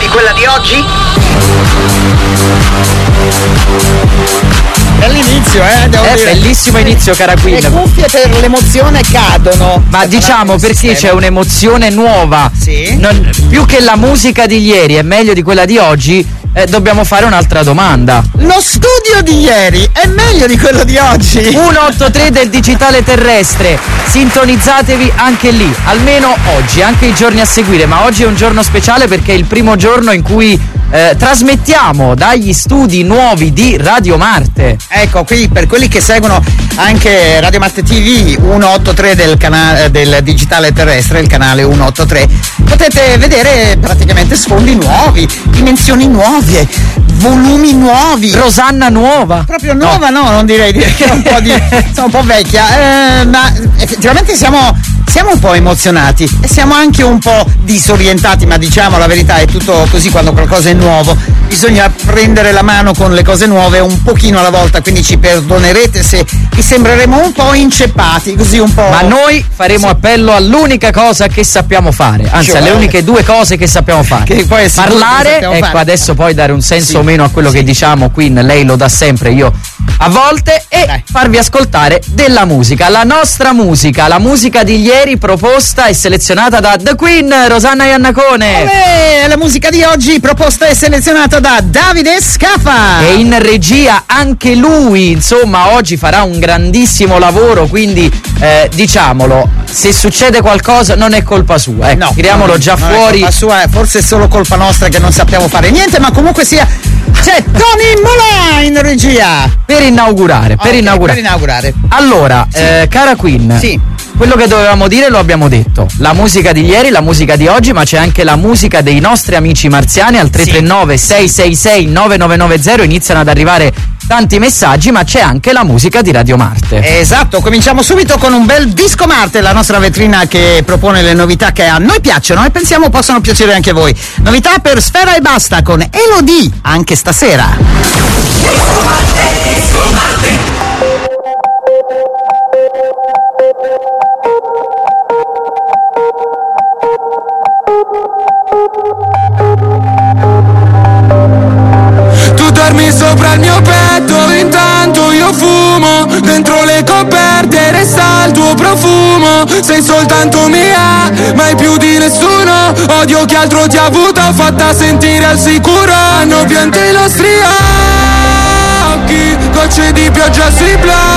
di quella di oggi? Bell'inizio, devo dire. Bellissimo inizio, cara Queen. Le cuffie per l'emozione cadono. Ma diciamo perché c'è un'emozione nuova. Sì. Più che la musica di ieri è meglio di quella di oggi, dobbiamo fare un'altra domanda. Lo studio di ieri è meglio di quello di oggi? 183 del digitale terrestre. Sintonizzatevi anche lì, almeno oggi, anche i giorni a seguire. Ma oggi è un giorno speciale perché è il primo giorno in cui trasmettiamo dagli studi nuovi di Radio Marte. Ecco, qui per quelli che seguono anche Radio Marte TV 183 del canale del digitale terrestre, il canale 183, potete vedere praticamente sfondi nuovi, dimensioni nuove, volumi nuovi. Rosanna nuova. Proprio nuova, no non direi che è sono un po' vecchia, ma effettivamente siamo un po' emozionati e siamo anche un po' disorientati, ma diciamo la verità, è tutto così quando qualcosa è nuovo, bisogna prendere la mano con le cose nuove un pochino alla volta, quindi ci perdonerete se vi sembreremo un po' inceppati, così un po'. Ma noi faremo appello all'unica cosa che sappiamo fare, anzi alle uniche due cose che sappiamo fare, che poi è parlare, ecco fare. Adesso poi dare un senso o meno a quello che diciamo qui, lei lo dà sempre, io a volte, e farvi ascoltare della musica, la nostra musica, la musica di ieri proposta e selezionata da The Queen, Rosanna Iannacone. La musica di oggi proposta e selezionata da Davide Scafa. E in regia anche lui, insomma, oggi farà un grandissimo lavoro, quindi diciamolo, se succede qualcosa non è colpa sua, no, tiriamolo già non fuori. È colpa sua, forse è solo colpa nostra che non sappiamo fare niente, ma comunque sia c'è Tony Mola in regia per inaugurare. Allora, cara Queen, quello che dovevamo dire lo abbiamo detto, la musica di ieri, la musica di oggi, ma c'è anche la musica dei nostri amici marziani al 339 666 9990, iniziano ad arrivare tanti messaggi, ma c'è anche la musica di Radio Marte. Esatto, cominciamo subito con un bel Disco Marte, la nostra vetrina che propone le novità che a noi piacciono e pensiamo possano piacere anche a voi. Novità per Sfera e Basta con Elodie, anche stasera. Disco Marte. Tu dormi sopra il mio petto, intanto io fumo, dentro le coperte resta il tuo profumo. Sei soltanto mia, mai più di nessuno. Odio chi altro ti ha avuto, fatta sentire al sicuro. Hanno pianto i nostri occhi, gocce di pioggia sui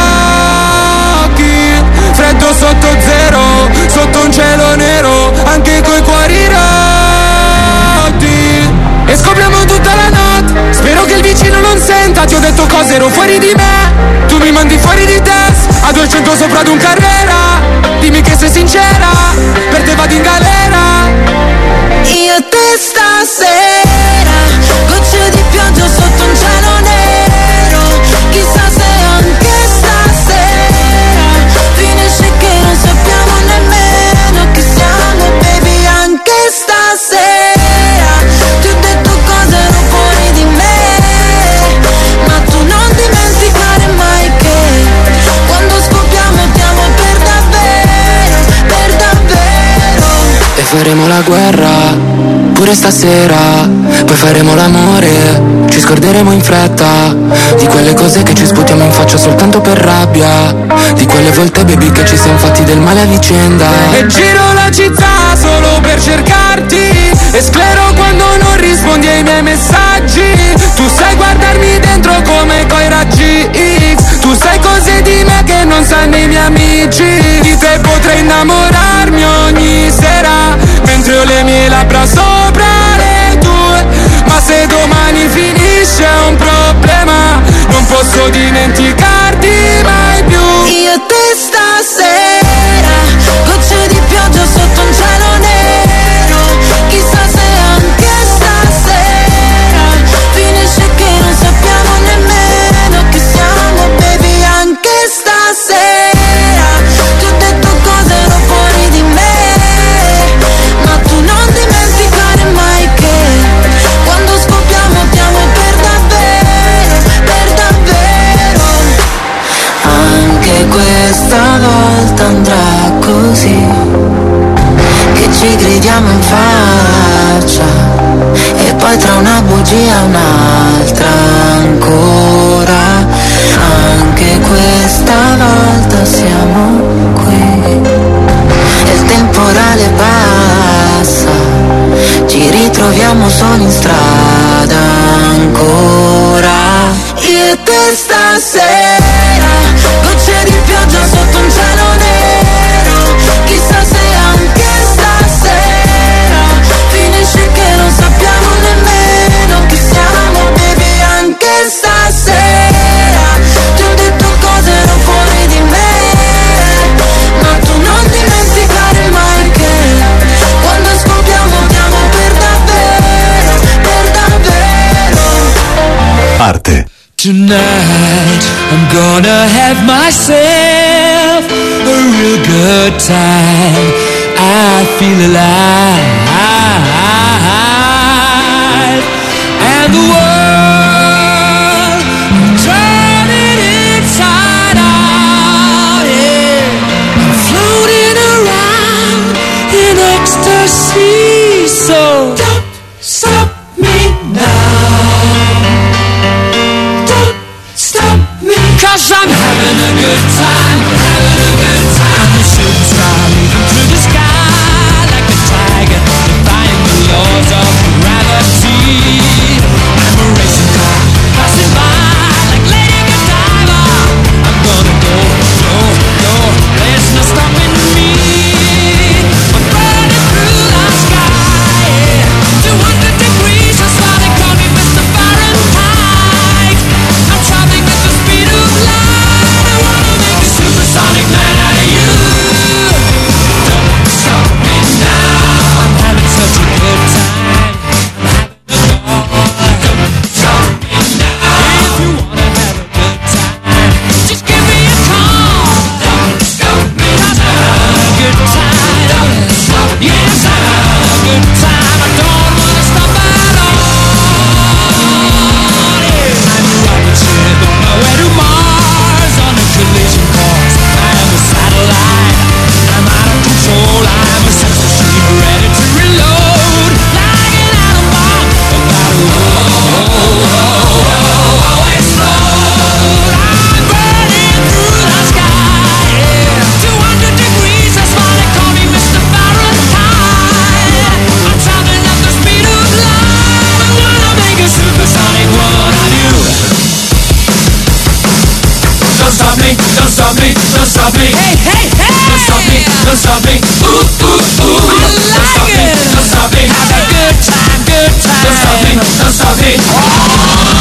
blocchi. Freddo sotto zero, sotto un cielo nero, anche coi cuori rotti. E scopriamo tutta la notte, spero che il vicino non senta. Ti ho detto cose, ero fuori di me, tu mi mandi fuori di testa, a 200 sopra ad un Carrera. Dimmi che sei sincera, per te vado in galera. Io e te stasera, gocce di pioggia sotto un cielo nero. Chissà se anche stasera finisce che non sappiamo nemmeno chi siamo, baby, anche stasera. Ti ho detto cose ero fuori di me, ma tu non dimenticare mai che quando scoppiamo diamo per davvero, per davvero. E faremo la guerra pure stasera, poi faremo l'amore, ci scorderemo in fretta di quelle cose che ci sputiamo in faccia soltanto per rabbia, di quelle volte baby che ci siamo fatti del male a vicenda. E giro la città solo per cercarti, e sclero quando non rispondi ai miei messaggi. Tu sai guardarmi dentro come coi raggi X, tu sai cose di me che non sanno i miei amici. Di te potrei innamorarmi ogni sera, mentre ho le mie labbra sopra le tue. Ma se domani finisce è un problema, non posso dimenticarti mai più. Io e te stasera, gocce di pioggia sotto un cielo nero. Chissà se anche stasera finisce che non sappiamo nemmeno chi siamo, baby, anche stasera. Ti ho detto cose ero fuori di me, ma tu non dimenticare mai che quando scoppiamo diamo per davvero, per davvero. Anche questa volta andrà così, che ci gridiamo in faccia. braccia e poi tra una bugia e un'altra ancora. Anche questa volta siamo qui e il temporale passa, ci ritroviamo soli in strada ancora. Io e te stasera, gocce di pioggia sotto un cielo nero, chissà se anche stasera finisce che non sappiamo nemmeno chi siamo, baby, anche stasera ti ho detto cose non fuori di me, ma tu non dimenticare mai che quando scopriamo diamo per davvero, per davvero. Arte. Tonight I'm gonna have myself a real good time. I feel alive, and the world I'm turning inside out. Yeah, I'm floating around in ecstasy. So don't stop me now. Cause I'm having a good time, having a good time. I'm a shooting star leaping through the sky like a tiger, defying the laws of gravity. I'm a racing car, passing by like Lady Godiva. I'm gonna go, go, go, there's no stopping me. I'm burning through the sky, yeah. 200 degrees, that's why they call me Mr. Fahrenheit. I'm traveling at the speed of light. I wanna make a supersonic man out of you. Don't stop me now. I'm having such a good time. I'm having a ball. Don't stop me now. If you wanna have a good time, just give me a call. Don't stop me now. I'm having a good time. Don't stop me. Yes, I'm having a good time. I don't wanna stop at all. Yeah. I'm a rocket ship on my way to Mars on a collision course. I am a satellite. I'm out of control. I'm a sex machine ready to reload. Like an atom bomb about to explode. I'm burning through the sky. Yeah. 200 degrees, that's why they call me Mr. Fahrenheit. I'm traveling at the speed of light. I wanna make a supersonic one of you. Don't stop me, don't stop me, don't stop me. Hey, hey, hey! Don't stop me, don't stop me. Ooh, ooh, ooh. I like it. Don't stop me, have a good time, good time. Don't stop me, don't stop me.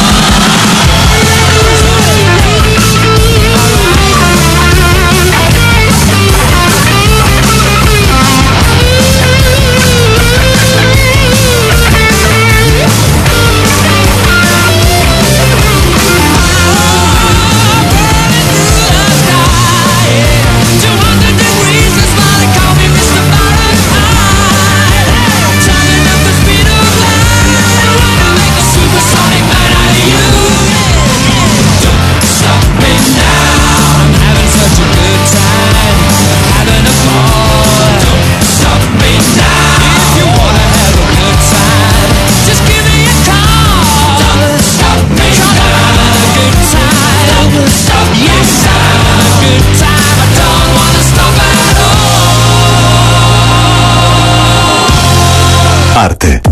Arte.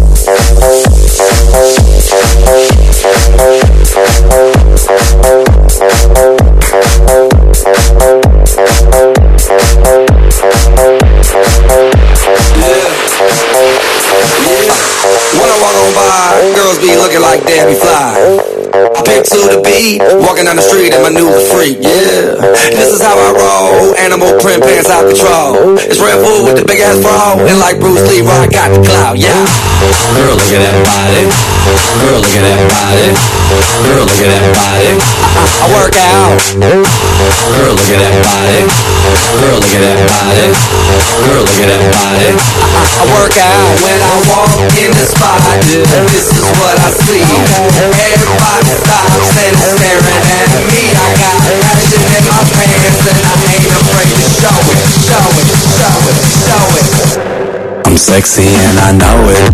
When I walk on by, girls be looking like Debbie Fly. Pick to the beat, walking down the street and my new freak, yeah. This is how I roll, animal print pants out control. It's Red Bull with the big ass bra, and like Bruce Lee, I got the clout, yeah. Girl, look at that body. Girl, look at that body. Girl, look at that body. I work out. Girl, look at that body. Girl, look at that body. Girl, look at that body. I work out when I walk in the spot. This is what I see. Everybody stops and is staring at me. I got passion in my pants and I ain't afraid to show it, show it, show it, show it. I'm sexy and I know it.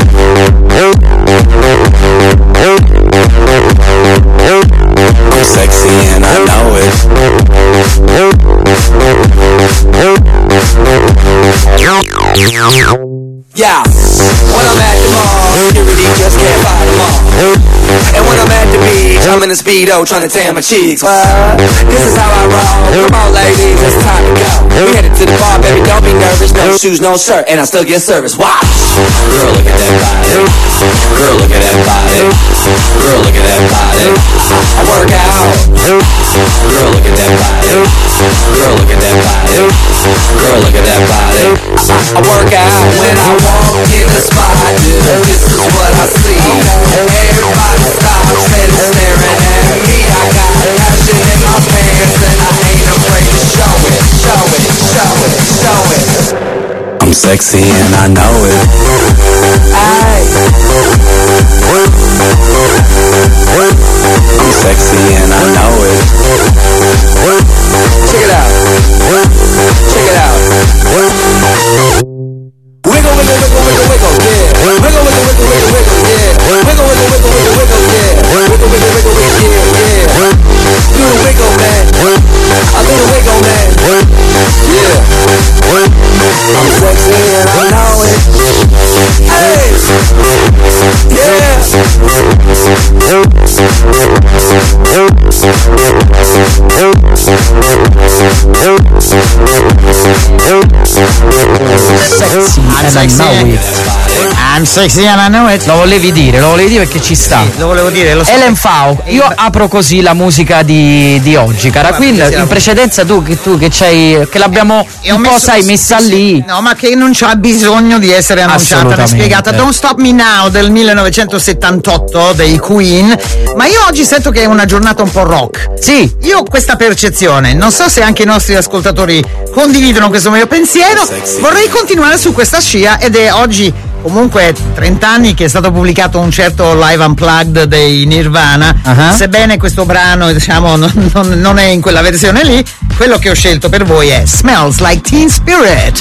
I'm sexy and I know it. Yeah, when I'm at the mall, security just can't buy them all. And when I'm at the beach, I'm in a Speedo trying to tan my cheeks. This is how I roll. Come on, ladies, it's time to go. We headed to the bar, baby, don't be nervous. No shoes, no shirt, and I still get service. Watch. Girl, look at that body. Girl, look at that body. Girl, look at that body. I work out. Girl, look at that body. Girl, look at that body. Girl, look at that body. I work out when I walk in the spot. This is what I see. Everybody stops, steady staring at me. I got passion in my pants and I ain't afraid to show it, show it, show it, show it. I'm sexy and I know it. I'm sexy and I know it. Check it out. Check it out. Wiggle, wiggle, wiggle, wiggle, wiggle, yeah. Wiggle, wiggle, wiggle, wiggle, wiggle, yeah. Wiggle, wiggle, wiggle, wiggle, wiggle, yeah. Wiggle, wiggle, wiggle, wiggle, yeah, yeah. Do the wiggle, man. I do the wiggle, man. Yeah. I'm sexy and I know it. Hey. Yeah. I'm sexy and I know it. Lo volevi dire perché ci sta. Sì, lo volevo dire, lo so. Ellen Fau, io apro così la musica di oggi, cara Queen. In precedenza tu che c'hai, che l'abbiamo un po' messa lì. No, ma che non c'ha bisogno di essere annunciata e spiegata. Don't Stop Me Now del 1978 dei Queen. Ma io oggi sento che è una giornata un po' rock. Sì. Io ho questa percezione, non so se anche i nostri ascoltatori condividono questo mio pensiero. Vorrei continuare su questa scia ed è oggi comunque 30 anni che è stato pubblicato un certo Live Unplugged dei Nirvana. Sebbene questo brano, diciamo, non è in quella versione lì, quello che ho scelto per voi è Smells Like Teen Spirit.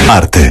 Arte.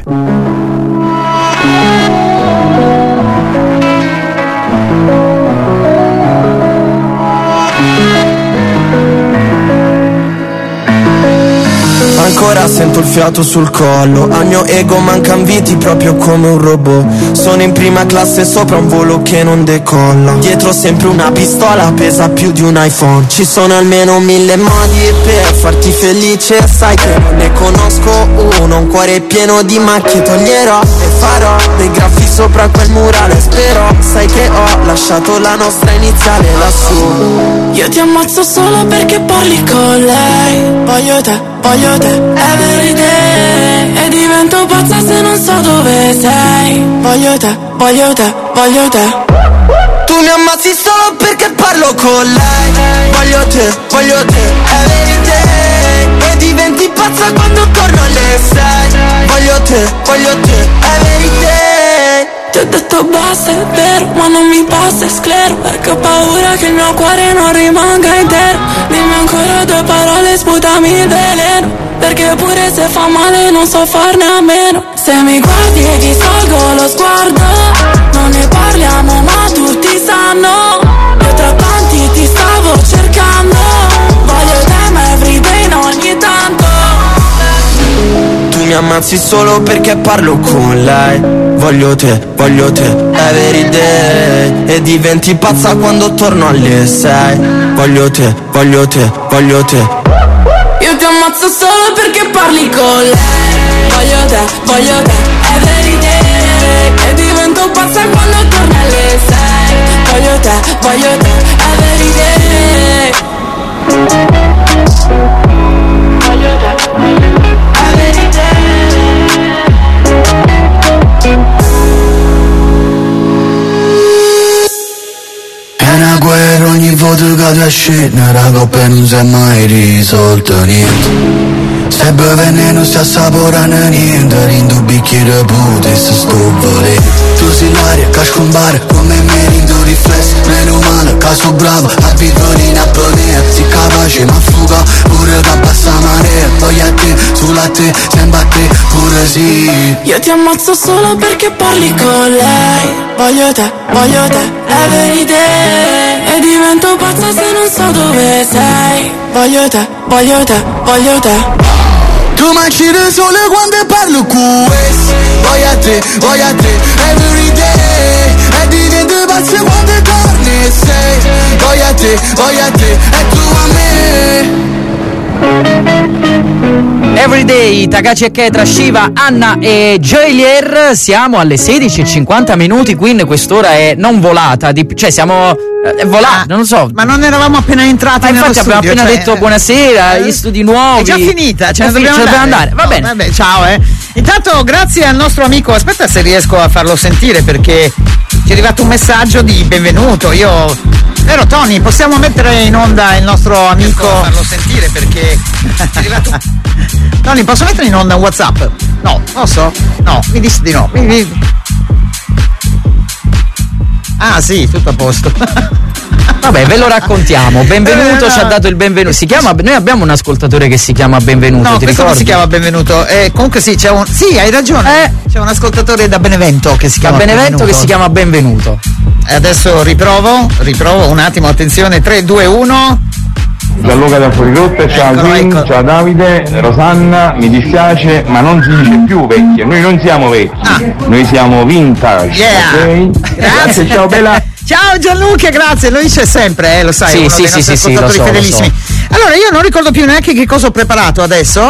Ancora sento il fiato sul collo, al mio ego mancan viti proprio come un robot. Sono in prima classe sopra un volo che non decolla. Dietro sempre una pistola, pesa più di un iPhone. Ci sono almeno 1000 modi per farti felice. Sai che non ne conosco uno, un cuore pieno di macchie. Toglierò e farò dei graffi sopra quel murale. Spero, sai che ho lasciato la nostra iniziale lassù. Io ti ammazzo solo perché parli con lei. Voglio te, every day. E divento pazza se non so dove sei. Voglio te. Tu mi ammazzi solo perché parlo con lei. Voglio te, every day. E diventi pazza quando torno alle 6. Voglio te, every day. Ti ho detto basta, è vero, ma non mi passa, è sclero. Perché ho paura che il mio cuore non rimanga intero. Dimmi ancora 2 parole, sputami il veleno. Perché pure se fa male non so farne a meno. Se mi guardi e ti salgo lo sguardo, non ne parliamo ma tutti sanno. Io tra tanti ti stavo cercando. Voglio te ma everyday non ogni tanto. Tu mi ammazzi solo perché parlo con lei. Voglio te, every day. E diventi pazza quando torno alle 6. Voglio te. Io ti ammazzo solo perché parli con lei. Voglio te, every day. E divento pazza quando torno alle 6. Voglio te, every day. Voglio te, every day. È una guerra ogni volta che ti scende, la coppa non si è mai risolta niente. Se bevi veneno si assaporano niente, in due bicchieri potessi sto volendo. Tu sei l'aria che scompare come me in due riflessi. Meno male che sono bravo a vivere in apnea. Si capace ma fuga pure che abbassa marea. Voglio a te, solo a te, sempre a te, pure sì. Io ti ammazzo solo perché parli con lei. Voglio te, every day. E divento pazza se non so dove sei. Voglio te. Tu mangi le sole quando parlo con questo. Voglio te, every day. E divento pazza quando torni e sei. Voglio te, e tu a me. Everyday, Takashi e Ketra, Shiva, Anna e Joelier. Siamo alle 16:50, Queen quest'ora è non volata, cioè siamo volati, non lo so. Ma non eravamo appena entrati nello infatti studio, abbiamo appena detto buonasera, gli studi nuovi. È già finita, ce ne dobbiamo andare. Va bene. Vabbè, ciao. Intanto grazie al nostro amico, aspetta se riesco a farlo sentire perché ci è arrivato un messaggio di benvenuto. Vero Tony, possiamo mettere in onda il nostro amico? Riesco a farlo sentire perché è arrivato. Tony, posso mettere in onda un WhatsApp? No, posso? No, mi disse di no. Ah sì, tutto a posto. Vabbè, ve lo raccontiamo. Benvenuto, ci ha dato il benvenuto. Noi abbiamo un ascoltatore che si chiama Benvenuto. No, ti questo ricordi? non si chiama Benvenuto. Comunque sì, sì, hai ragione. C'è un ascoltatore da Benevento che si chiama Benevento che si chiama Benvenuto. Adesso riprovo un attimo, attenzione, 3, 2, 1. Gianluca da Fuorirotta, ciao Queen, ciao Davide, Rosanna, mi dispiace ma non si dice più vecchio, noi non siamo vecchi, noi siamo vintage, ok? Grazie, ciao Bella. Ciao Gianluca, grazie, lo dice sempre, lo sai, uno dei nostri ascoltatori fedelissimi. Allora io non ricordo più neanche che cosa ho preparato adesso,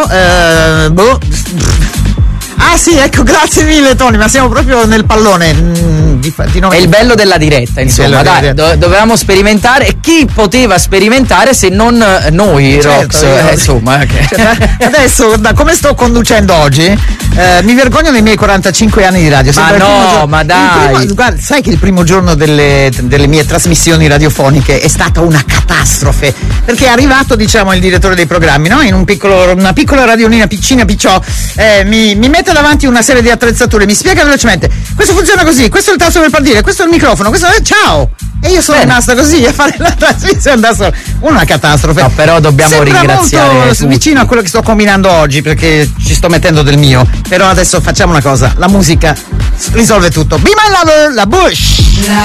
Ah sì, ecco, grazie mille Tony, ma siamo proprio nel pallone. È il bello della diretta, insomma, dai, dovevamo sperimentare, e chi poteva sperimentare se non noi, certo, Rox, insomma. Adesso, da come sto conducendo oggi, mi vergogno dei miei 45 anni di radio. Ma no, ma dai. Guarda, sai che il primo giorno delle mie trasmissioni radiofoniche è stata una catastrofe, perché è arrivato, diciamo, il direttore dei programmi, no? In una piccola radionina picciò, mi mette davanti una serie di attrezzature, mi spiega velocemente: questo funziona così, questo è il tasto per partire, questo è il microfono, questo è ciao! E io sono rimasta così a fare la trasmissione da sola. Una catastrofe. No, però dobbiamo Sembra ringraziare molto tutti. vicino a quello che sto combinando oggi, perché ci sto mettendo del mio. Però adesso facciamo una cosa, la musica risolve tutto. Be My Lover, la Bush.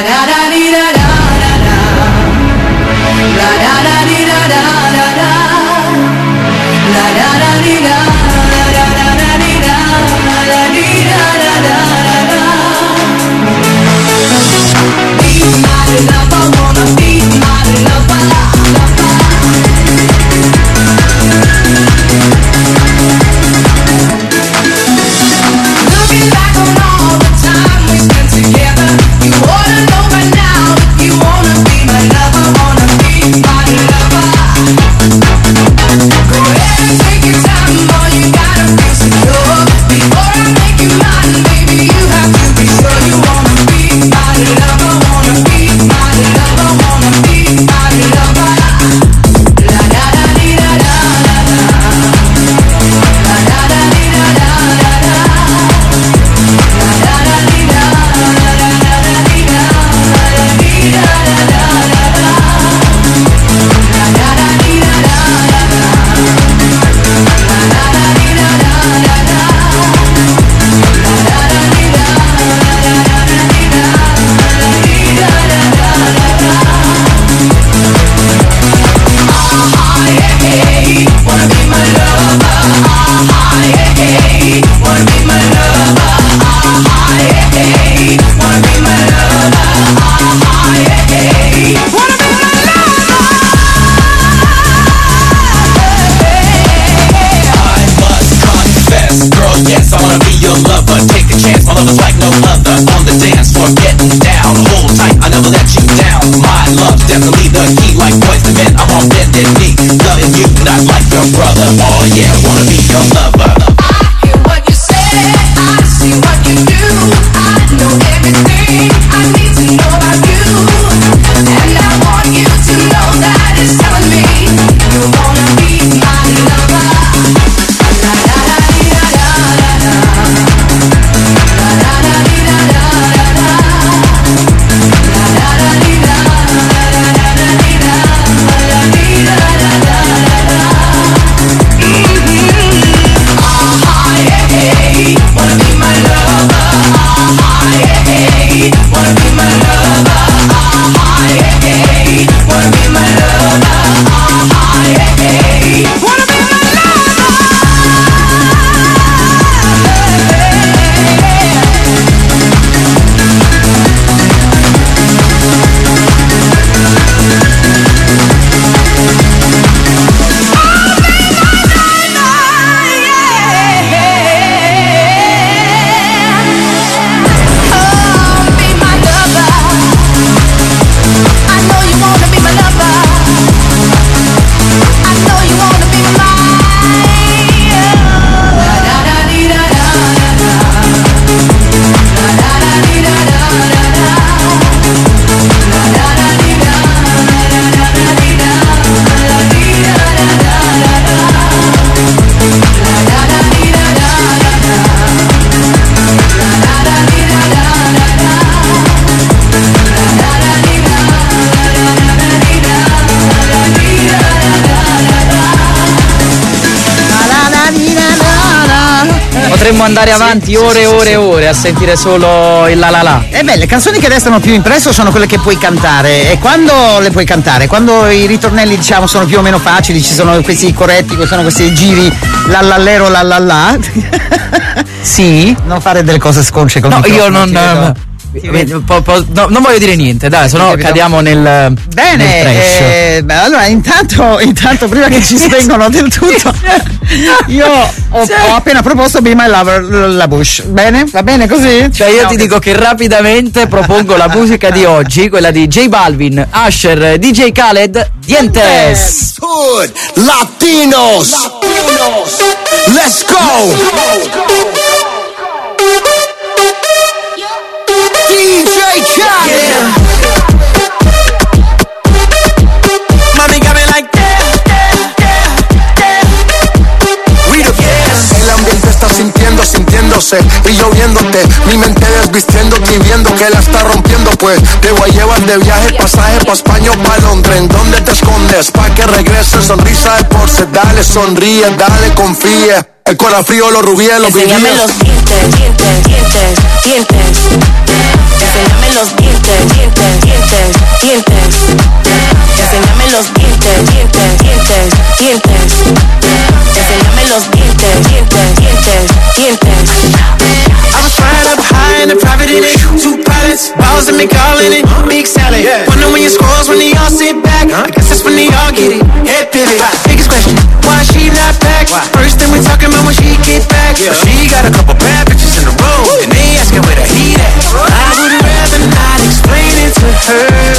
Looking back on all the time we spent together, you ought to know by now if you wanna be my lover, wanna be my lover. Go ahead and take your time, boy, you gotta feel secure. Before I make you mine, baby, you have to be sure you wanna be my lover, wanna be my lover, wanna be my lover. La da da dee da da da da. La da da dee da da da da. La da da dee da da da da da dee da da dee da da da da da. La da da dee da da da da. La da da dee da da da da. La da da dee da da da da dee da dee da da da da. Ah yeah yeah, wanna be my lover. Ah yeah yeah, wanna be my lover. Ah yeah yeah, wanna be my lover. Ah yeah yeah, wanna be my lover. I must confess, girl, yes, I wanna be your lover. Take a chance, my lover's like no other. On the dance floor, getting down. Hold tight, I never let you down. My love's definitely the key, like boys to men. I'm on bended knee, loving you, not like your brother. Oh yeah, wanna be your lover. I hear what you say, I see what you do. I know everything I need to know about you. And I want you to know that it's telling me you wanna be my lover. La da da dee da da da da. La da da dee da da da da. La da da dee da da da da dee da da dee da da da da. Ah yeah yeah, wanna be my lover. Ah yeah yeah, wanna be my lover. Ah yeah yeah, wanna be my lover. Ah yeah yeah, wanna be my lover. Potremmo andare avanti ore e ore e ore a sentire solo il la la la. Le canzoni che restano più impresso sono quelle che puoi cantare. E quando le puoi cantare? Quando i ritornelli, diciamo, sono più o meno facili, ci sono questi corretti, ci sono questi giri lallallero lallallà. Sì. Non fare delle cose sconce con No, io non. Non voglio dire niente, dai, sennò cadiamo nel. Bene, allora intanto prima che ci spengono del tutto, io ho appena proposto Be My Lover, la Bush. Bene? Va bene così? Cioè io ti dico che rapidamente propongo la musica di oggi, quella di J Balvin, Usher, DJ Khaled, Dientes. Hood, Latinos, let's go. DJ Khaled. Mommy got me like yeah. We the best. El ambiente está sintiendo bebiendo, sintiéndose y yo viéndote, mi mente desvistiéndote y viendo que la está rompiendo, pues te voy a llevar de viaje, pasaje pa' España o pa' Londres. ¿En dónde te escondes? Pa' que regrese, sonrisa de porce, dale, sonríe, dale, confía. El corazón frío, los rubíes, los brillos. Enséñame los dientes, dientes, dientes, dientes. Enséñame los dientes, dientes, dientes, dientes. Enséñame los dientes, dientes, dientes, dientes. Enséñame los dientes, dientes, dientes, dientes. I was flying up high in a private in it. 2 pilots, balls in me calling it big salad. Wonder when your scores when they all sit back. I guess that's when they all get it. Head pivot. Biggest question, why she not back? First thing we talking about when she get back. She got a couple bad bitches in the room, and they asking where the heat at. I would rather not explain it to her.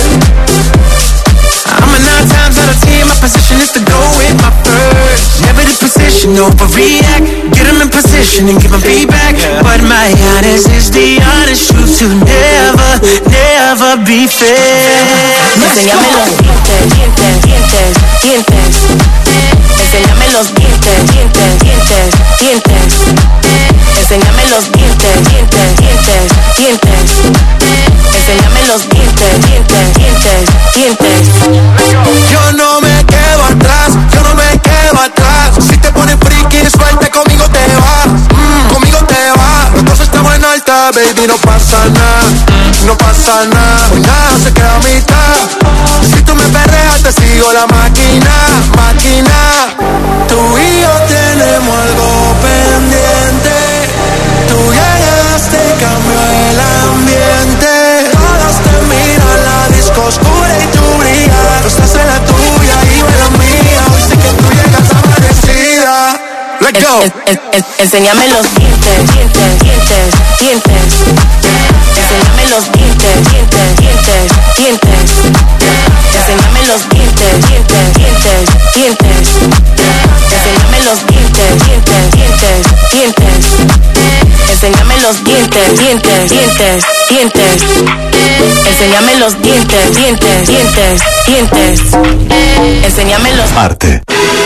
I'm a 9 times out of 10, my position is to go with my first. Never the position, overreact. Get them in position and give them feedback. But my honest is the honest truth to never, never be fair. Enséñame los dientes, dientes, dientes, dientes. Enséñame los dientes, dientes, dientes, dientes. Enséñame los dientes, dientes, dientes, dientes. Enséñame los dientes, dientes, dientes, dientes. Yo no me quedo atrás, yo no me quedo atrás. Si te pones friki, suerte, conmigo te vas, conmigo te vas. Los dos estamos en alta, baby, no pasa nada, no pasa nada. Pues nada se queda a mitad. Si tú me perreas, te sigo la máquina, máquina. Tú y yo tenemos algo pendiente. Tú llegaste y cambió el ambiente. Todos te miran, la disco oscura y tú brillas. Tú estás en la tuya y yo en la mía. Hoy sé que tú llegas amanecida. Let's go. Enséñame los dientes, dientes, dientes, dientes. Enséñame los dientes, dientes, dientes, dientes. Enséñame los dientes, dientes, dientes, dientes. Enséñame los dientes, dientes, dientes, dientes. Enséñame los dientes, dientes, dientes, dientes. Enséñame los dientes, dientes, dientes, dientes. Enséñame los Arte.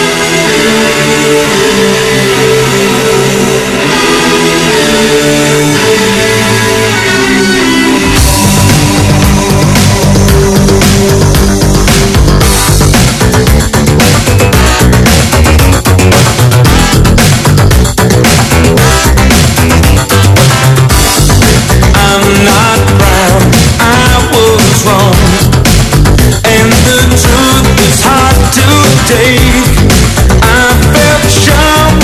I'm not proud, I was wrong, and the truth is hard to take. I felt sure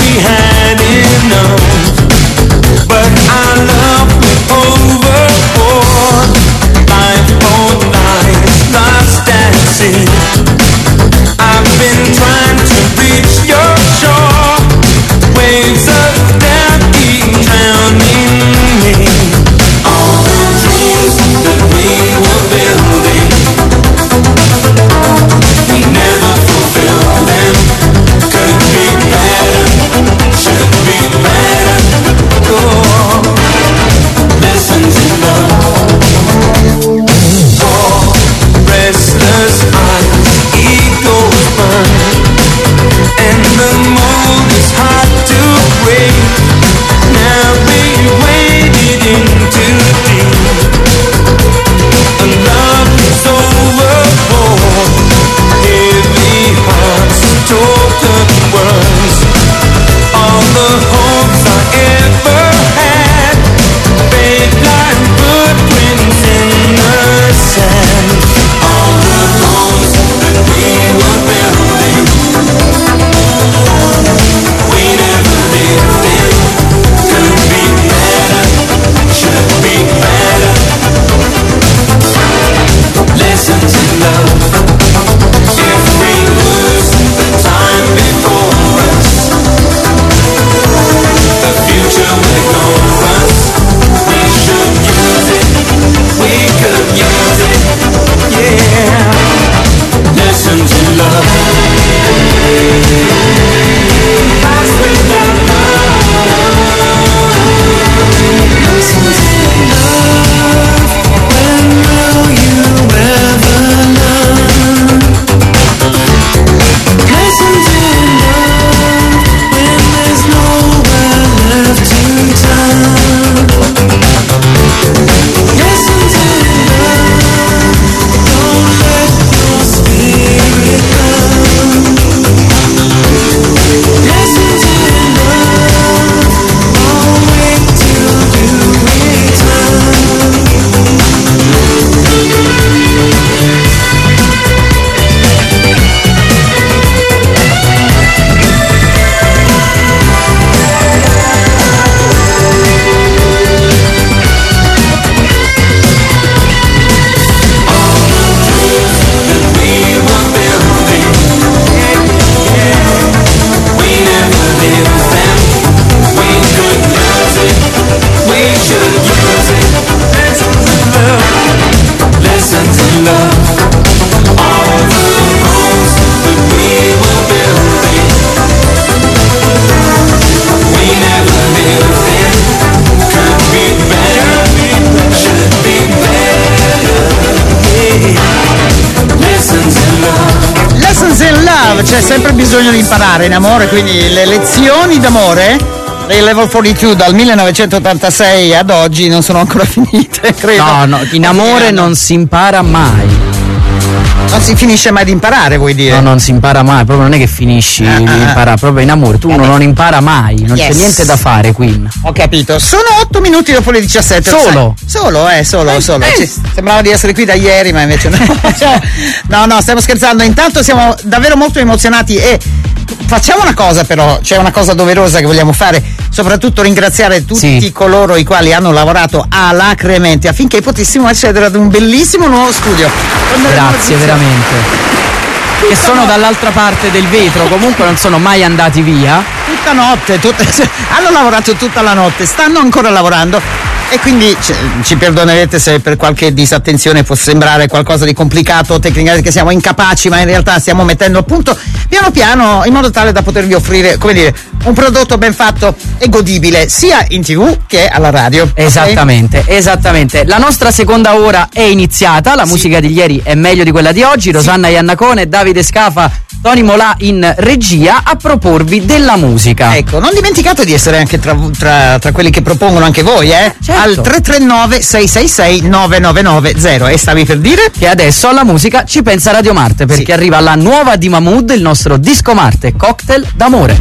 c'è sempre bisogno di imparare in amore, quindi le lezioni d'amore dei Level 42 dal 1986 ad oggi non sono ancora finite, credo. No, in amore non si impara mai. Non si finisce mai di imparare, vuoi dire? No, non si impara mai, proprio non è che finisci di imparare, proprio in amore, tu uno non impara mai, non c'è niente da fare, Queen. Ho capito, sono 8 minuti dopo le 17. Solo? Solo. Sembrava di essere qui da ieri, ma invece no. No, stiamo scherzando. Intanto siamo davvero molto emozionati e facciamo una cosa, però, c'è una cosa doverosa che vogliamo fare, soprattutto ringraziare tutti coloro i quali hanno lavorato alacremente affinché potessimo accedere ad un bellissimo nuovo studio. Grazie veramente. Che sono dall'altra parte del vetro, comunque non sono mai andati via. Tutta notte, hanno lavorato tutta la notte, stanno ancora lavorando e quindi ci perdonerete se per qualche disattenzione può sembrare qualcosa di complicato, tecnicamente che siamo incapaci, ma in realtà stiamo mettendo a punto piano piano in modo tale da potervi offrire, come dire, un prodotto ben fatto e godibile sia in TV che alla radio. Esattamente. La nostra seconda ora è iniziata, la musica di ieri è meglio di quella di oggi. Rosanna Iannacone, Davide Scafa, Tony Molà in regia a proporvi della musica. Ecco, non dimenticate di essere anche tra quelli che propongono anche voi, Certo. Al 339 666 9990. E stavi per dire? Che adesso alla musica ci pensa Radio Marte, perché arriva la nuova di Mahmood, il nostro Disco Marte, Cocktail d'amore.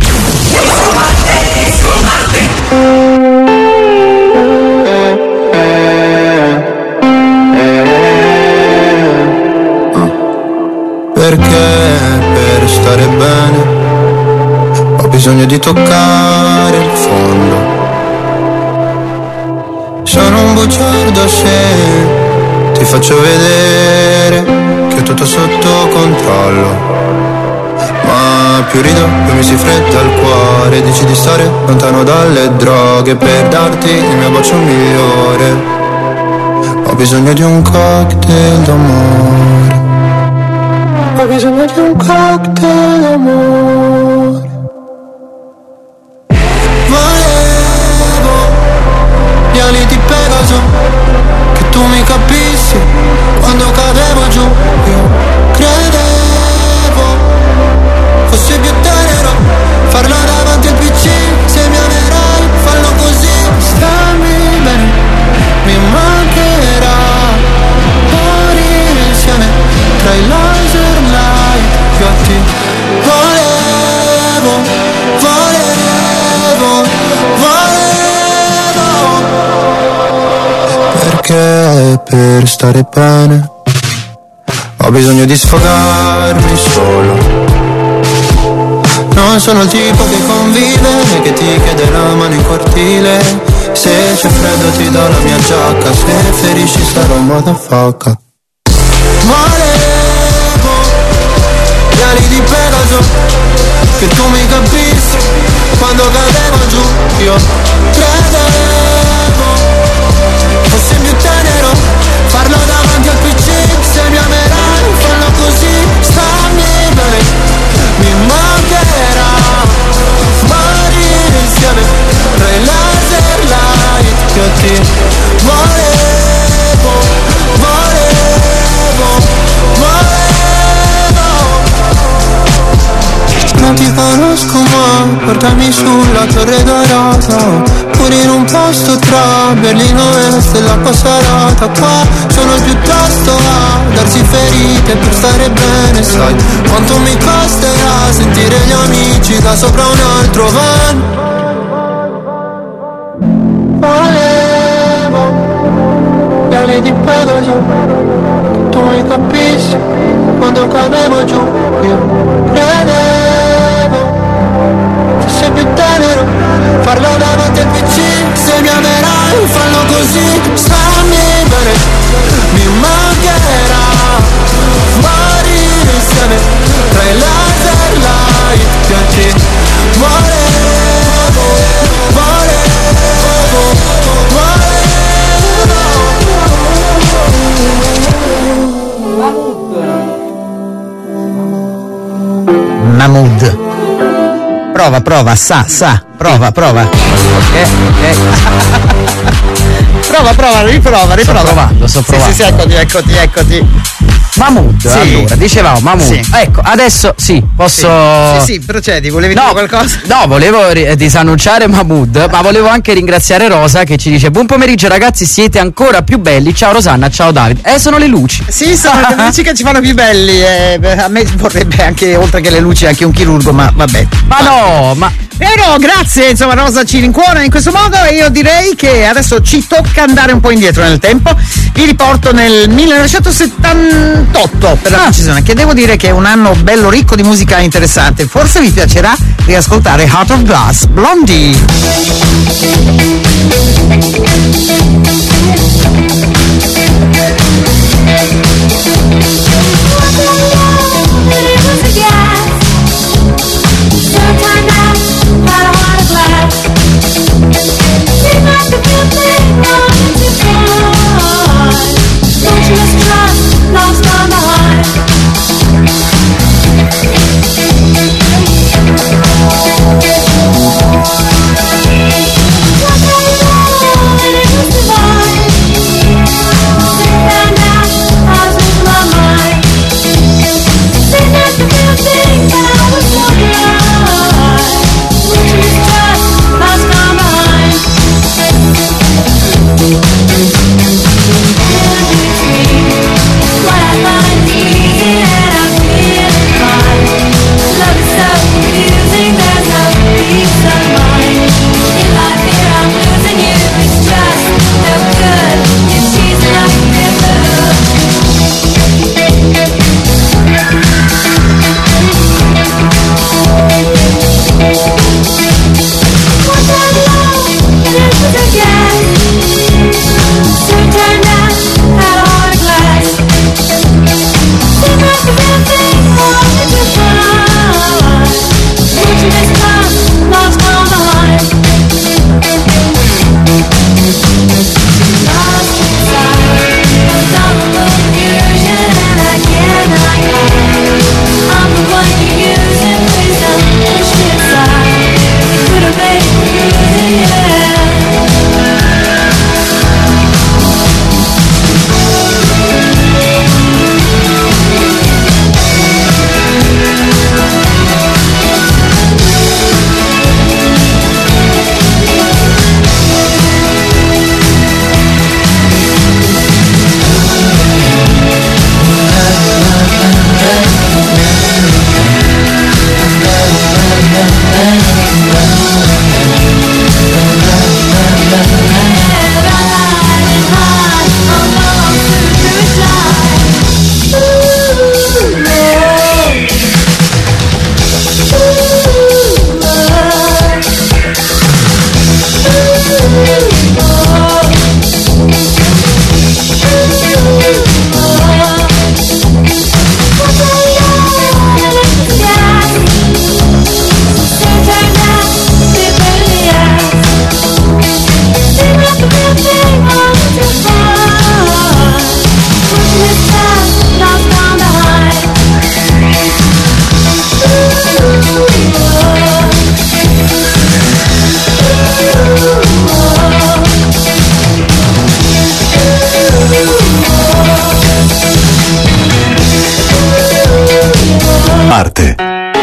Perché per stare bene ho bisogno di toccare il fondo. Sono un bugiardo se ti faccio vedere che ho tutto sotto controllo. Ma più rido, più mi si fretta il cuore. Dici di stare lontano dalle droghe per darti il mio bacio migliore. Ho bisogno di un cocktail d'amore. Ho bisogno di un cocktail d'amore. Volevo gli ali di Pegaso, che tu mi capissi quando cadevo giù. Io credevo fossi più tenero, farlo davanti al PC. Se mi amerai, fallo così. Stammi bene, mi mancherà morire insieme tra i laser light che a te volevo. Perché per stare bene ho bisogno di sfogarmi solo. Non sono il tipo che convive e che ti chiede la mano in cortile. Se c'è freddo ti do la mia giacca, se ferisci sarò un motherfucker. Volevo gli ali di Pegaso, che tu mi capissi quando cadevo giù. Io credevo fossi più tenero, farlo davanti al PC. Se mi amerai, fallo così. Stammi bene, mi mancherà morire insieme tra i laser light che a te volevo. Non ti conosco ma portami sulla Torre Dorata, pure in un posto tra Berlino Est e la Passarata. Qua sono piuttosto a darsi ferite per stare bene. Sai quanto mi costerà sentire gli amici da sopra un altro van. Volevo gli ali di Pegaso, tu mi capisci quando cadevo giù. Io credevo fosse più tenero, farlo davanti al PC. Se mi amerai, fallo così. Stammi bene, mi mancherà morire insieme tra i laser light che a te volevo. Mahmood. Prova, prova. Prova, riprova. Sto provando. Sì, eccoti. Mahmood, Sì. allora, dicevamo Mahmood. Sì. Ecco, adesso sì, posso. Sì, procedi, volevi dire qualcosa? No, volevo disannunciare Mahmood, ma volevo anche ringraziare Rosa che ci dice: buon pomeriggio ragazzi, siete ancora più belli. Ciao Rosanna, ciao Davide. Sono le luci. Sì, sono le luci che ci fanno più belli. A me vorrebbe anche, oltre che le luci, anche un chirurgo, ma vabbè. Ma no, ma. Però grazie, insomma, Rosa ci rincuora in questo modo e io direi che adesso ci tocca andare un po' indietro nel tempo. Vi riporto nel 1978 per la precisione, che devo dire che è un anno bello ricco di musica interessante. Forse vi piacerà riascoltare Heart of Glass, Blondie. Lost on the line. Arte.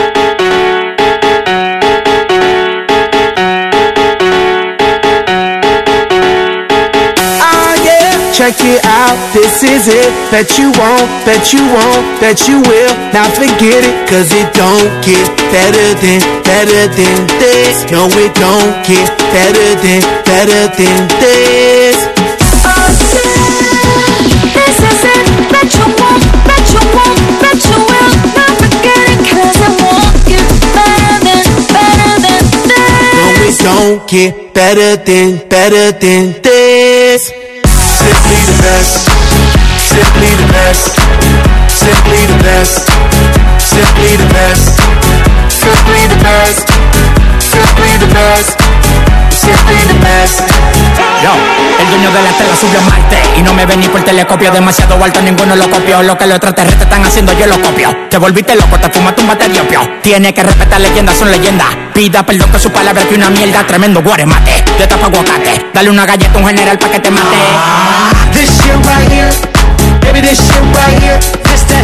Check it out, this is it. Bet you won't, bet you won't, bet you will. Now forget it, cause it don't get better than this. No, it don't get better than this. This is it. Bet you won't, bet you won't, bet you will. Now forget it, cause it won't get better than this. No, it don't get better than this. Simply the best, simply the best, simply the best, simply the best, simply the best, simply the best, simply the best. Yo, el dueño de la tela subió a Marte y no me ven ni por telescopio, demasiado alto, ninguno lo copió. Lo que los extraterrestres están haciendo yo lo copio. Te volviste loco, te fumaste un bate de opio. Tiene que respetar leyendas, son leyendas. Pida perdón que su palabra que una mierda. Tremendo guaremate, de tapa aguacate. Dale una galleta a un general pa' que te mate. This shit right here, baby, this shit right here, this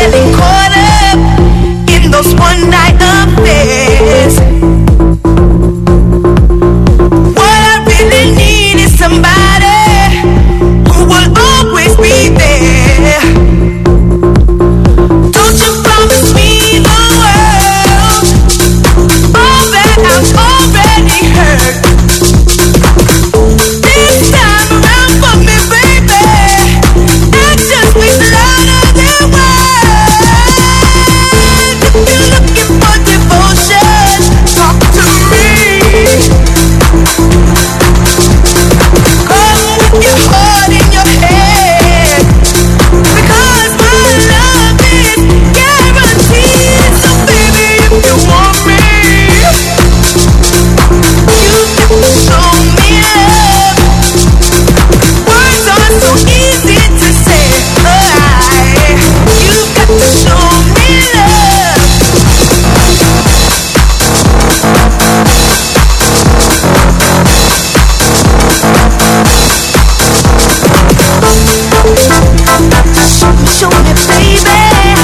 getting caught up in those one night affairs. What I really need is somebody who will always be there. Don't you promise me the world, all that I've already heard. This time around for me, baby, actions speak louder than words. If you're looking for devotion, talk to me. Come with your heart in your hand, because my love is guaranteed. So baby, if you want me, you got to show me love. Words are so easy to say, you got to show me love. Show me, baby.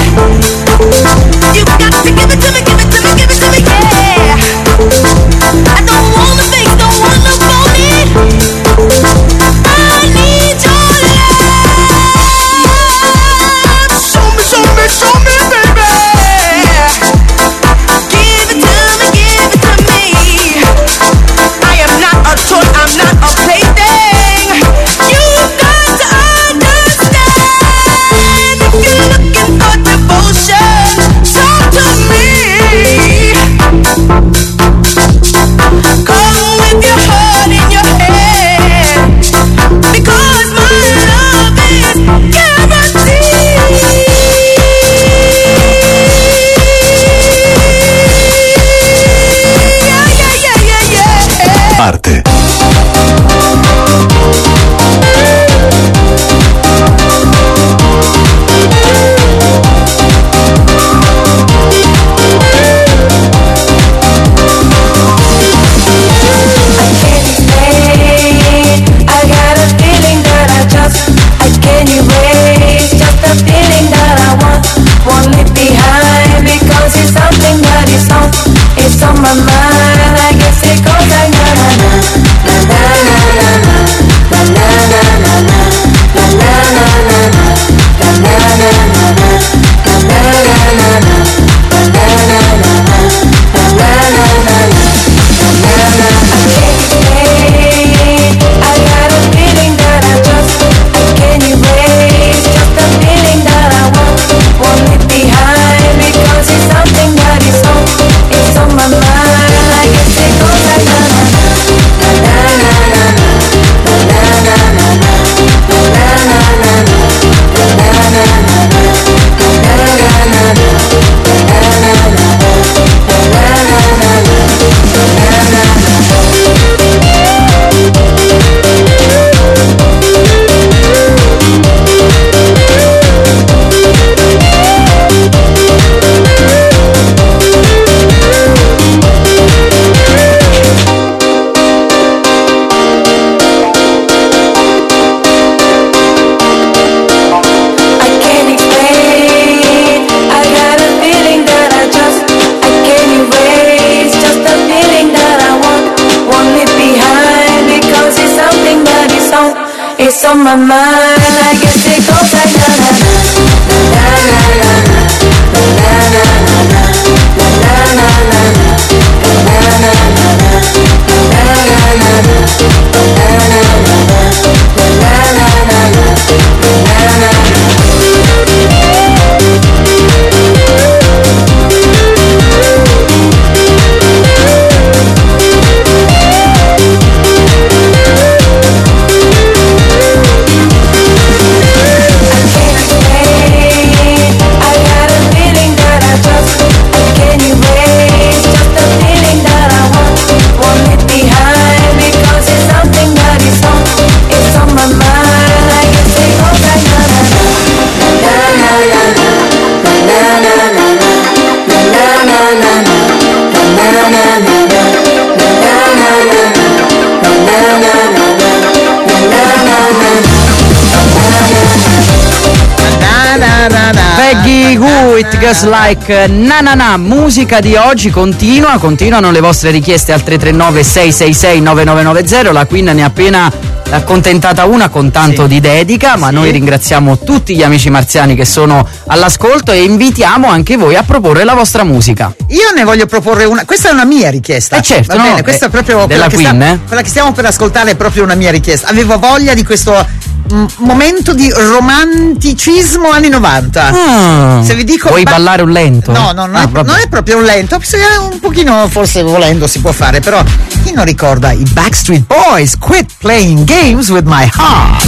You got to give it to me, give it to me, give it to me, yeah. I don't wanna fake, don't wanna phone it. I need your love. Show me, show me, show me, baby. Give it to me, give it to me. I am not a toy, I'm not a plaything. You got to understand. If you're looking for devotion, talk to me. Come with your heart in your hand, because my love is guaranteed. Yeah. Arte. I got a feeling that I can't erase. Just a feeling that I won't leave behind, because it's something that is on my mind. I guess it goes like na na na na na na na na na na na I got a feeling that I can't erase. Just a feeling that I won't leave behind, because it's something that is on my mind. I guess it goes like na na na na na na na na it's on my mind. I guess it goes like na na na na na na na Peggy Goo, It Goes Like Na Na Na. Musica di oggi continuano le vostre richieste al 339 666 9990. La Queen ne ha appena accontentata una con tanto di dedica, ma noi ringraziamo tutti gli amici marziani che sono all'ascolto e invitiamo anche voi a proporre la vostra musica. Io ne voglio proporre una, questa è una mia richiesta. Certo, va bene, questa è proprio della Queen, quella che stiamo per ascoltare, è proprio una mia richiesta. Avevo voglia di questo momento di romanticismo anni 90. Se vi dico vuoi ballare un lento? No, non è proprio un lento, un pochino forse volendo si può fare, però chi non ricorda i Backstreet Boys, Quit Playing Games with My Heart.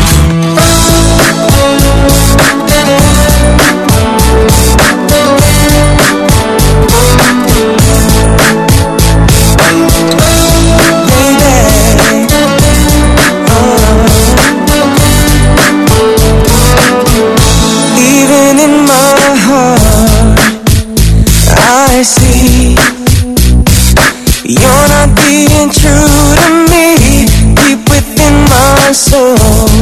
I see you're not being true to me. Deep within my soul,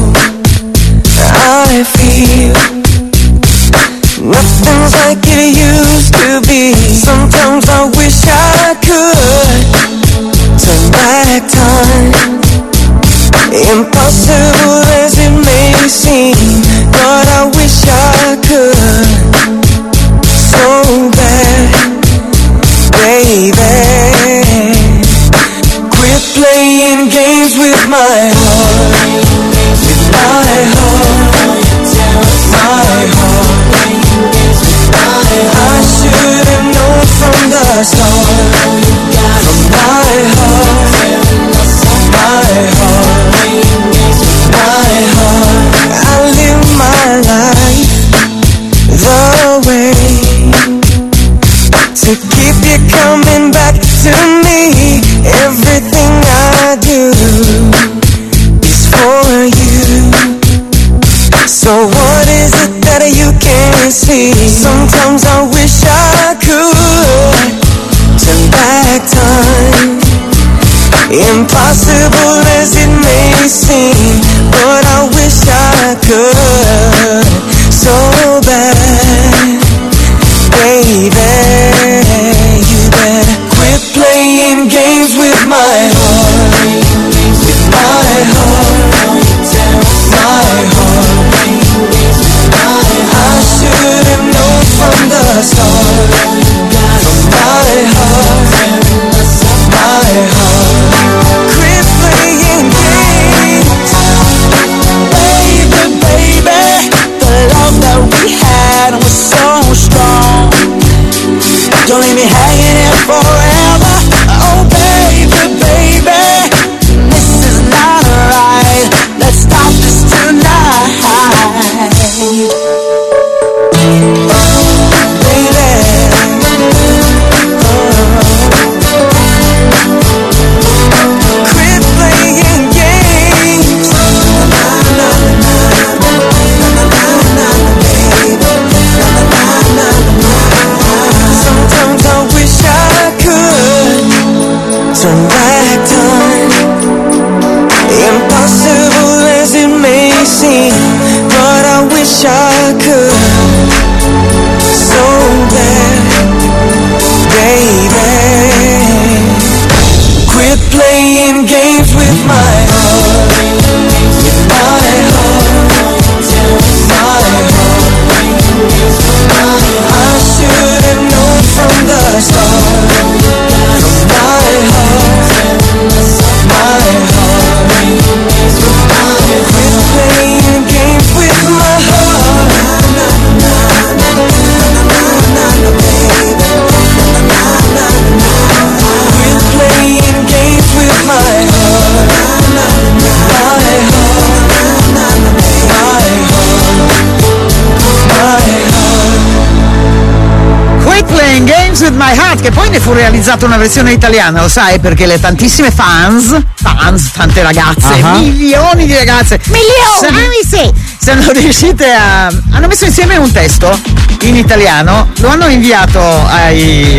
I feel nothing's like it used to be. Sometimes I wish I could turn back time. Impossible as it may seem, but I wish I could so bad, baby. Quit playing games with my heart, with my heart, my heart. I should have known from the start. From my heart, my heart, my heart. I live my life the way to keep you coming back to me. Everything I do is for you. So what is it that you can't see? Sometimes I wish I could turn back time. Impossible as it may seem, but I wish I could so bad, baby. You better quit playing games with my heart, with my heart, my heart. I should have known from the start. From my heart, my heart. Quit playing games, baby, baby. The love that we had was so strong. Don't leave me hanging here forever. Oh baby, baby, this is not right. Let's stop this tonight. Quit playing games. Sometimes I wish I could turn back time. Impossible as it may seem, but I wish I could so bad, baby. Quit playing games with my heart, with my heart, my heart. I should have known from the start. From my heart, my heart. Quit playing games with my heart. Quit playing games with my heart. My heart, my heart. Quit Playing Games with My Heart, che poi ne fu realizzata una versione italiana, lo sai, perché le tantissime fans, tante ragazze, milioni di ragazze, sono riuscite hanno messo insieme un testo in italiano, lo hanno inviato ai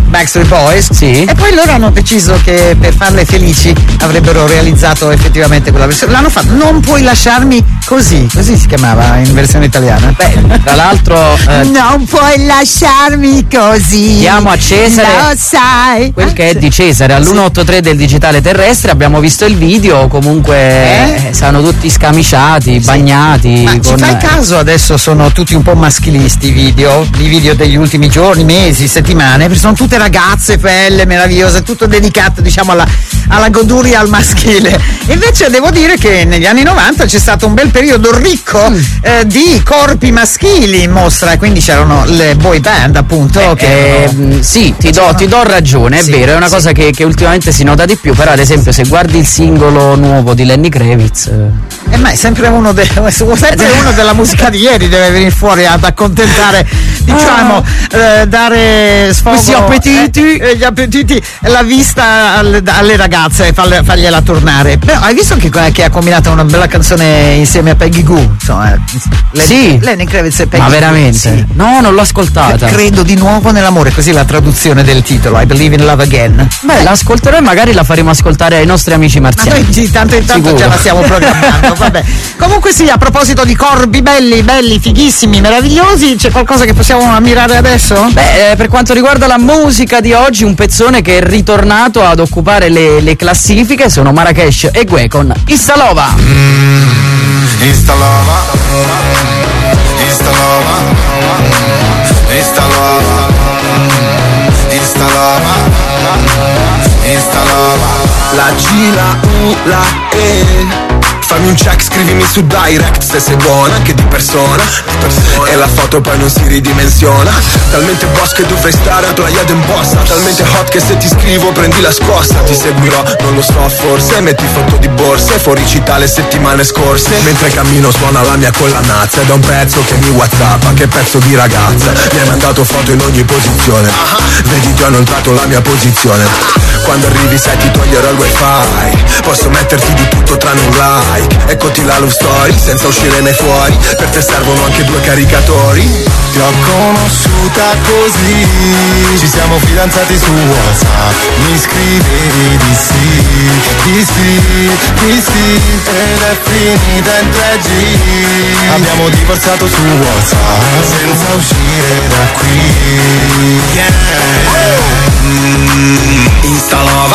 Backstreet Boys. Sì. E poi loro hanno deciso che per farle felici avrebbero realizzato effettivamente quella versione. L'hanno fatto. Non puoi lasciarmi così si chiamava in versione italiana. Beh, tra l'altro non puoi lasciarmi così. Diamo a Cesare, lo sai, quel che è di Cesare. All'183 del digitale terrestre abbiamo visto il video, comunque sono tutti scamiciati, bagnati. Ma ci fai caso adesso sono tutti un po' maschilisti i video degli ultimi giorni, mesi, settimane, perché sono tutte ragazze belle, meravigliose, tutto dedicato diciamo alla goduria al maschile. Invece devo dire che negli anni 90 c'è stato un bel periodo ricco di corpi maschili in mostra, e quindi c'erano le boy band appunto sì, ti do ragione, è vero, è una cosa che ultimamente si nota di più, però ad esempio se guardi il singolo nuovo di Lenny Kravitz ma è sempre uno della musica di ieri deve venire fuori ad accontentare, diciamo, dare sfogo gli appetiti, la vista alle ragazze, fargliela tornare. Però hai visto che ha combinato una bella canzone insieme a Peggy Goo, insomma, Lenny Kravitz e Peggy Goo. Ma veramente? Sì. No, non l'ho ascoltata. Credo di nuovo nell'amore, così la traduzione del titolo, I Believe in Love Again. Beh, l'ascolterò e magari la faremo ascoltare ai nostri amici marziani. Ma noi tanto in tanto già la stiamo programmando, vabbè. Comunque sì, a proposito di corpi belli, fighissimi, meravigliosi, c'è qualcosa che possiamo ammirare adesso? Beh, per quanto riguarda la musica di oggi, un pezzone che è ritornato ad occupare le classifiche sono Marrakesh e Gue con Instalova. Instalova. La G, la U, la E. Fammi un check, scrivimi su direct se sei buona, anche di persona. E la foto poi non si ridimensiona. Talmente boss che dovrei stare a Playa d'Embossa. Talmente hot che se ti scrivo prendi la scossa. Ti seguirò, non lo so forse. Metti foto di borse, fuori città le settimane scorse. Mentre cammino suona la mia collanazza. Ed è un pezzo che mi whatsappa, che pezzo di ragazza. Mi hai mandato foto in ogni posizione. Vedi ti ho inoltrato la mia posizione. Quando arrivi sai ti toglierò il wifi. Posso metterti di tutto tranne un like. Eccoti la love story, senza uscire né fuori. Per te servono anche 2 caricatori. Ti ho conosciuta così. Ci siamo fidanzati su WhatsApp. Mi scrivevi di sì. Ed è finita in 3G. Abbiamo divorziato su WhatsApp senza uscire da qui. Instalava.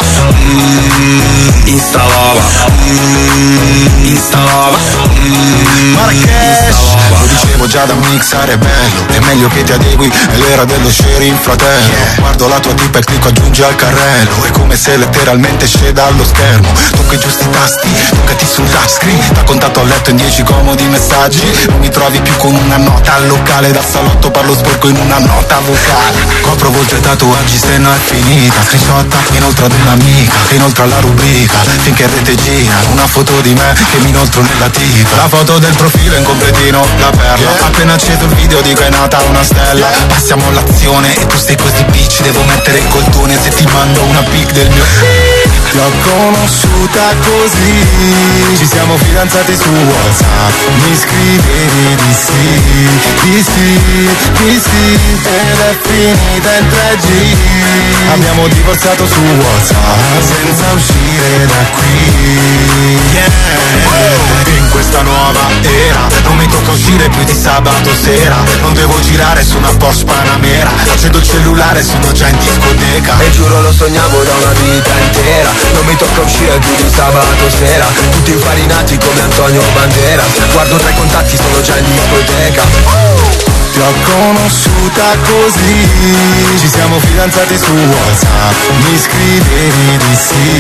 Marrakesh. Lo dicevo già da un mixare bello. È meglio che ti adegui, è l'era dello sharing fratello. Guardo la tua tipa e clicco aggiungi al carrello. È come se letteralmente esce dallo schermo. Tocca i giusti tasti, toccati sul touchscreen. Da contatto a letto in 10 comodi messaggi. Non mi trovi più con una nota al locale. Da salotto parlo sporco in una nota vocale. Copro volte tatuaggi se no è finita. Screenshotta inoltre ad un'amica, che inoltre alla rubrica. Finché rete gira una foto di me che mi inoltro nella tipa. La foto del profilo in completino, la perla. Appena acceso il video dico è nata una stella. Passiamo all'azione e tu sei così bitch. Devo mettere il coltone se ti mando una pic del mio. L'ho conosciuta così. Ci siamo fidanzati su WhatsApp. Mi scrivevi di sì. Ed è finita in 3G. Abbiamo divorziato su WhatsApp senza uscire da qui. In questa nuova era non mi tocca uscire più di sabato sera. Non devo girare su una Porsche Panamera. Accendo il cellulare, sono già in discoteca. E giuro lo sognavo da una vita intera. Non mi tocca uscire più di sabato sera. Tutti infarinati come Antonio Banderas. Guardo tra i contatti, sono già in discoteca. Ti ho conosciuta così. Ci siamo fidanzati su WhatsApp. Mi scrivevi di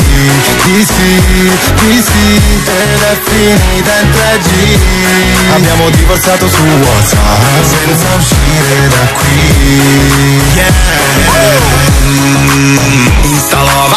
sì. Ed è finita in 3G. Abbiamo divorziato su WhatsApp senza uscire da qui. Instalava.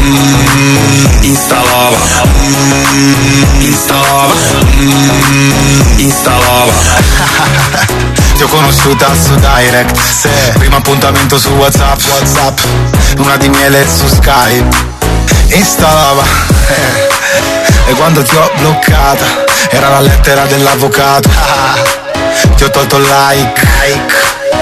Ti ho conosciuta su direct, primo appuntamento su WhatsApp. Luna di miele su Skype. Instalava. E quando ti ho bloccata era la lettera dell'avvocato. Ti ho tolto like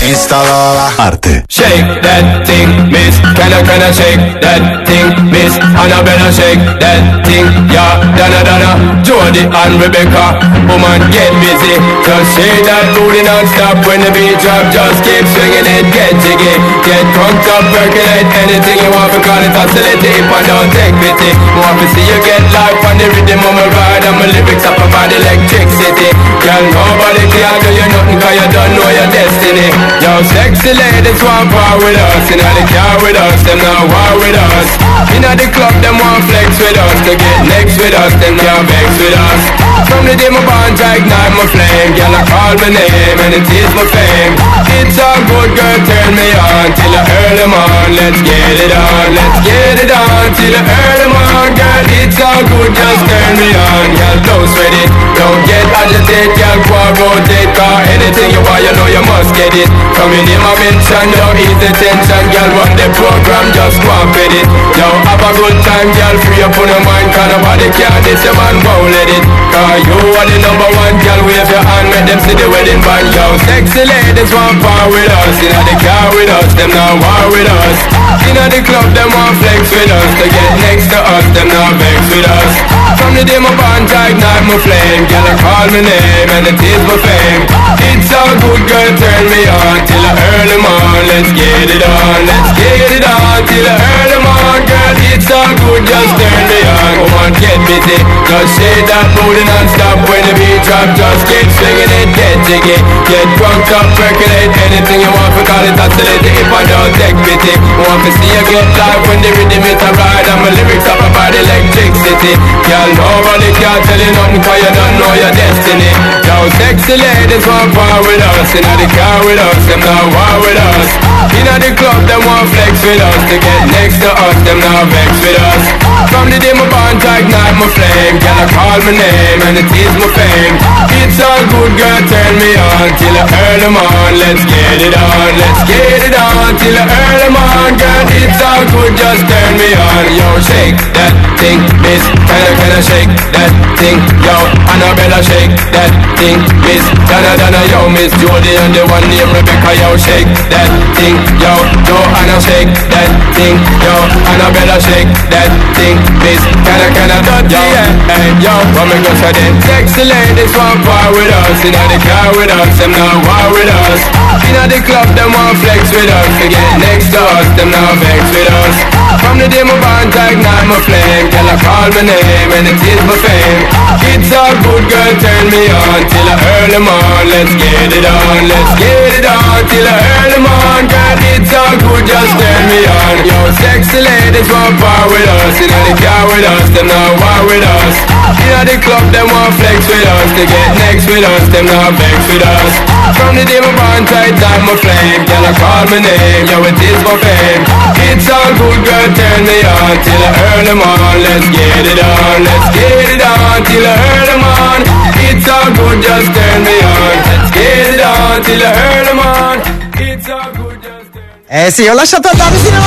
installala. Arte. Shake that thing, miss. Can I shake that thing, miss? Annabella, shake that thing, yeah. Donna, Jody and Rebecca. Woman, get busy. Just shake that booty non-stop when the beat drop. Just keep swinging it, get jiggy. Get drunk up, percolate anything you want, because it's oscillate. If I don't take pity, want to see you get life on the rhythm of my ride. And my lyrics up about electricity. Girl, nobody can do you nothing, cause you don't know your destiny. Yo, sexy ladies want power with us. In the car with us, them not war with us. In the club, them want flex with us. To get next with us, them can't vex with us. From the day my bond, I ignite my flame. Girl, I call my name and it is my fame. It's all good, girl, turn me on till I earn them on. Let's get it on, let's get it on till I earn them on. Girl, it's all good, just turn me on. Girl, don't sweat it, don't get agitated. Girl, go and rotate, cause anything you want, you know you must get it. Coming in my mention, don't ease the tension. Girl, run the program, just go and fit it. Yo, have a good time, girl, free up on your mind. Cause nobody can this, your man won't let it. Cause you are the number one, girl, wave your hand, make them see the wedding band. Yo, sexy ladies want power with us. In the car with us, them not war with us. In the club, them want flex with us. To get next to us, them not vex with us. From the day my bond, I ignite my flame. Girl, I call my name and it is my fame. It's all good, girl, turn me on till I earn them on. Let's get it on, let's get it on till I earn them on. Girl, it's all good, just turn me on. Come on, get busy, just shake that booty non-stop. When the beat drop, just keep swinging it, get jiggy. Get drunk up, percolate anything you want, because it's oscillating. If I don't take pity, want to see you get live when the rhythm is a ride. And my lyrics up about electricity. Girl, nobody can tell you nothing, cause you don't know your destiny. Yo, sexy ladies want power with us. In the car with us, them not war with us. In the club, them want flex with us. To get next to us, them not vex with us. From the day my bond, I ignite my flame. Girl, I call my name and it is my fame. It's all good, girl, turn me on till I earn them on. Let's get it on, let's get it on till I earn them on. Girl, it's all good, just turn me on. Yo, shake that thing, miss. Can I shake that thing? Yo, Annabella, shake that thing, miss. Donna, yo, Miss Jody and the one named Rebecca. Yo, shake that thing, yo, Joanna, shake that thing, yo, Annabella, shake that thing, miss. Can I yo, hey, yo, what me go say then? Sexy ladies want power with us. In the car with us, them not war with us. In the club, them want flex with us. To get next to us, them not vex with us. From the day my bond, I ignite my flame. Girl, I call my name and it is my fame. It's all good, girl, turn me on till I earn them on. Let's get it on, let's get it on till I earn them on. Girl, it's all good, just turn me on. Yo, sexy ladies want power with us. In the car with us, them not war with us. In the club, them want flex with us. To get next with us, them not vex with us. From the day my bond, I ignite my flame. Girl, I call my name, yo, it is my fame. It's all good, girl, turn me on till I earn them on. Let's get it on, let's get it on till I earn them on. It's all good, just turn me on. Let's get it on till I earn them on. It's all good, just turn me on. Sì, ho lasciato andare fino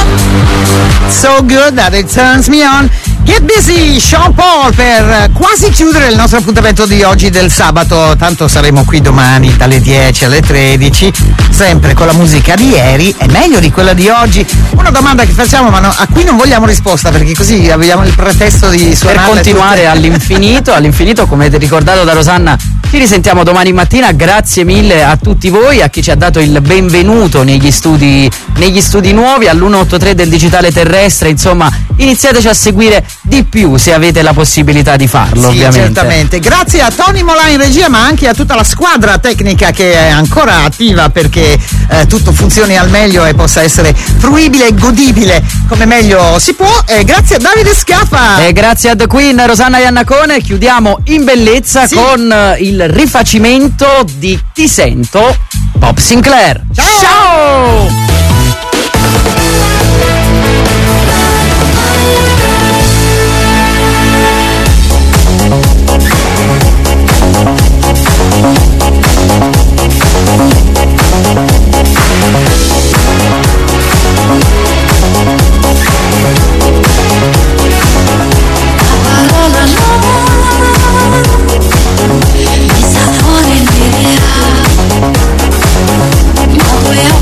a So Good That It Turns Me On. Get Busy, Sean Paul, per quasi chiudere il nostro appuntamento di oggi del sabato. Tanto saremo qui domani dalle 10 alle 13, sempre con la musica di ieri, è meglio di quella di oggi. Una domanda che facciamo, ma a cui non vogliamo risposta, perché così abbiamo il pretesto di suonare. Per continuare all'infinito, come ricordato da Rosanna, ci risentiamo domani mattina. Grazie mille a tutti voi, a chi ci ha dato il benvenuto negli studi nuovi, all'183 del digitale terrestre. Insomma, iniziateci a seguire di più se avete la possibilità di farlo, sì, ovviamente. Certamente. Grazie a Tony Mola in regia, ma anche a tutta la squadra tecnica che è ancora attiva perché tutto funzioni al meglio e possa essere fruibile e godibile come meglio si può. Grazie a Davide Scaffa e grazie a The Queen, Rosanna Iannacone. Chiudiamo in bellezza con il rifacimento di Ti Sento, Bob Sinclair. Ciao! Mi sa fuori l'idea, ma vuoi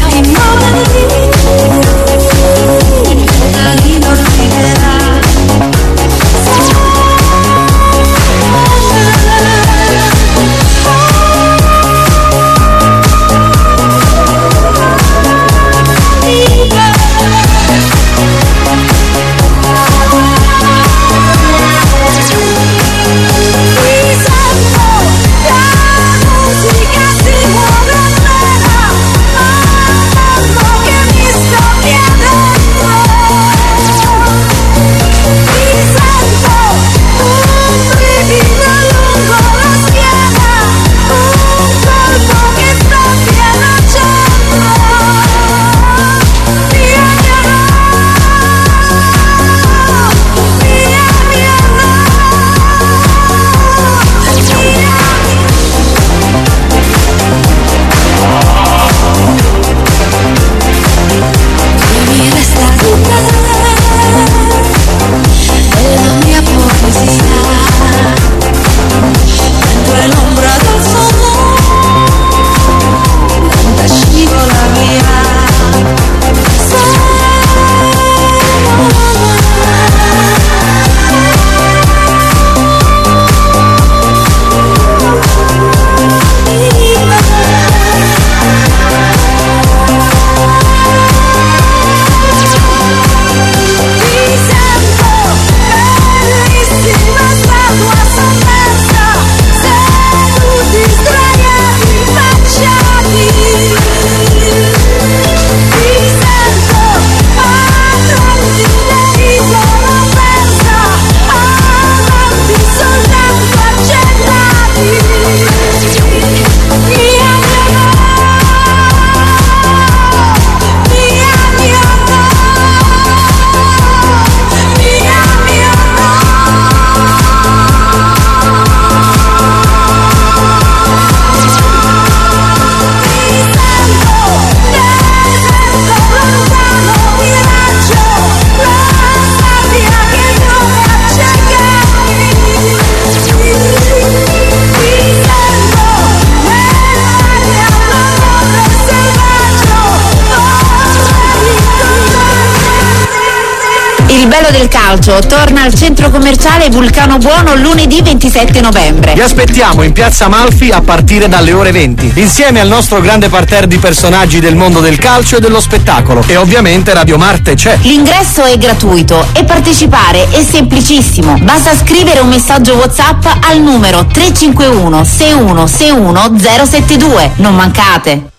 bello del calcio torna al centro commerciale Vulcano Buono lunedì 27 novembre. Vi aspettiamo in Piazza Amalfi a partire dalle ore 20, insieme al nostro grande parterre di personaggi del mondo del calcio e dello spettacolo. E ovviamente Radio Marte c'è. L'ingresso è gratuito e partecipare è semplicissimo. Basta scrivere un messaggio WhatsApp al numero 351 6161 072. Non mancate.